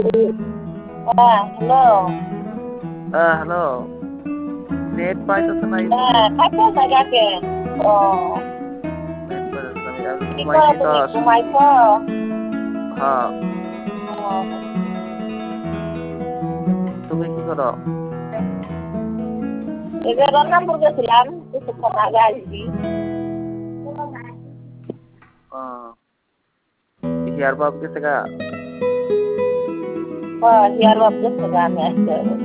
Hello. Hello. Net পাইতেছে না এই ফোনে। কাইটা জায়গা কেন? ও নেট পাইতেছে না। আমি আজ কি করো ঘুমাইছি তো তুমি? আসলে। ঘুমাইছো? হ্যাঁ। ও তুমি কি করো? এই যে রংপুর গেছিলাম কিছুক্ষণ আগে আসবি। হিয়ার বাপ গেছে গা। হিয়ার বাপ গেছে আমি আসতে